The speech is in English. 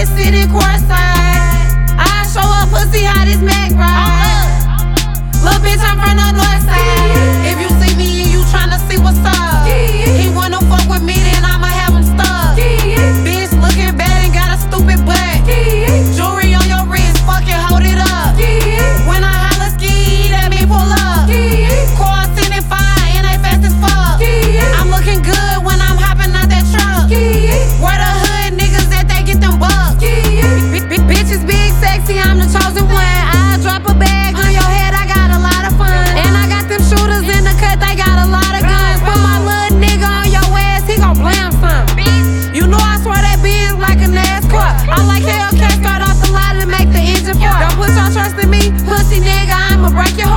sitting courtside. I show up pussy how this Mac ride. Little bitch, I'm from the north side. If you see me and you tryna see what's up, he wanna fuck with me, then I'ma have him stuck. Bitch looking bad and got a stupid butt. Jewelry on your wrist, fucking hold it up. When I holla ski, that mean pull up. Cars 10 and 5 and they fast as fuck. I'm looking good when I'm hopping out that truck. Where the hood niggas that they get them bucks. Bitches big, sexy, I'm the chosen one. I'll drop a bag on your head, I got a lot of fun. And I got them shooters in the cut, they got a lot of guns. Put my little nigga on your ass, he gon' blam some. You know I swear that bitch like a NASCAR. I like Hellcat, start off the line and make the engine fart. Don't put your trust in me, pussy nigga, I'ma break your heart.